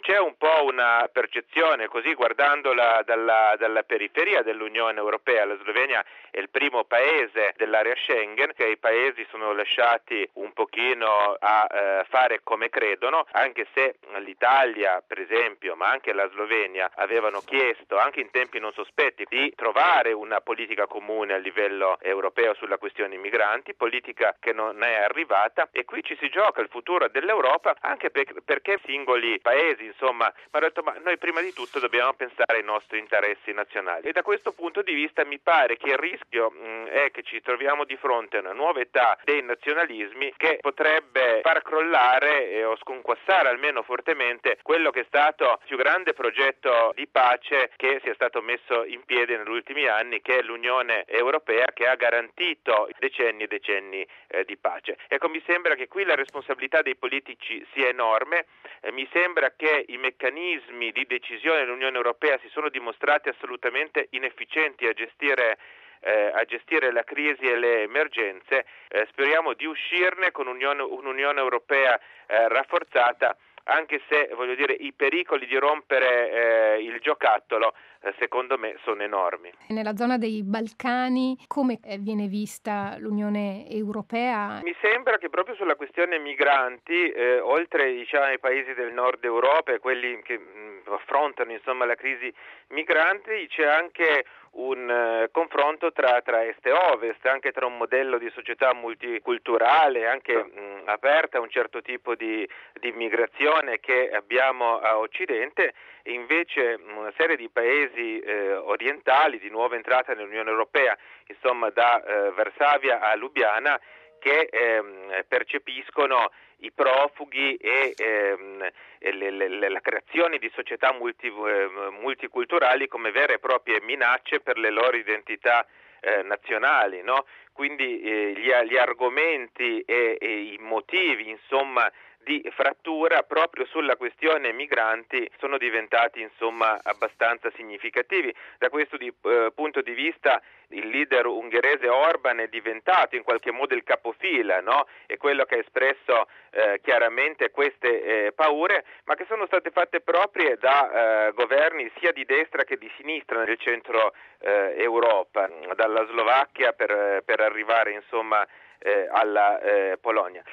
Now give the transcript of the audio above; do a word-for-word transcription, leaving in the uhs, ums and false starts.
c'è un po' una percezione, così guardandola dalla, dalla periferia dell'Unione Europea. La Slovenia è il primo paese dell'area Schengen, che i paesi sono lasciati un pochino a eh, fare come credono, anche se l'Italia, per esempio, ma anche la Slovenia avevano chiesto, anche in tempi non sospetti, di trovare una politica comune a livello europeo sulla questione migranti, politica che non è arrivata, e qui ci si gioca il futuro dell'Europa, anche per, perché singoli paesi, insomma, mi hanno detto ma noi prima di tutto dobbiamo pensare ai nostri interessi nazionali, e da questo punto di vista mi pare che il rischio mh, è che ci troviamo di fronte a una nuova età dei nazionalismi che potrebbe far crollare eh, o sconquassare almeno fortemente quello che è stato il più grande progetto di pace che sia stato messo in piedi negli ultimi anni, che è l'Unione Europea, che ha garantito decenni e decenni eh, di pace. Ecco, mi sembra che qui la responsabilità dei politici sia enorme, eh, mi sembra che i meccanismi di decisione dell'Unione Europea si sono dimostrati assolutamente inefficienti a gestire Eh, a gestire la crisi e le emergenze. Eh, speriamo di uscirne con un'Unione, un'Unione Europea eh, rafforzata, anche se, voglio dire, i pericoli di rompere eh, il giocattolo eh, secondo me sono enormi. Nella zona dei Balcani come viene vista l'Unione Europea? Mi sembra che proprio sulla questione migranti, eh, oltre diciamo, ai paesi del nord Europa e quelli che mh, affrontano insomma la crisi migranti, c'è anche un uh, confronto tra, tra est e ovest, anche tra un modello di società multiculturale, anche mh, aperta a un certo tipo di, di immigrazione che abbiamo a Occidente, e invece una serie di paesi eh, orientali di nuova entrata nell'Unione Europea, insomma da eh, Varsavia a Lubiana, che ehm, percepiscono i profughi e ehm, le, le, la creazione di società multi, eh, multiculturali come vere e proprie minacce per le loro identità eh, nazionali, no? Quindi eh, gli, gli argomenti e, e i motivi, insomma, di frattura proprio sulla questione migranti sono diventati insomma abbastanza significativi. Da questo di, eh, punto di vista il leader ungherese Orban è diventato in qualche modo il capofila, no? È quello che ha espresso eh, chiaramente queste eh, paure, ma che sono state fatte proprie da eh, governi sia di destra che di sinistra nel centro eh, Europa, dalla Slovacchia per, per arrivare insomma eh, alla eh, Polonia.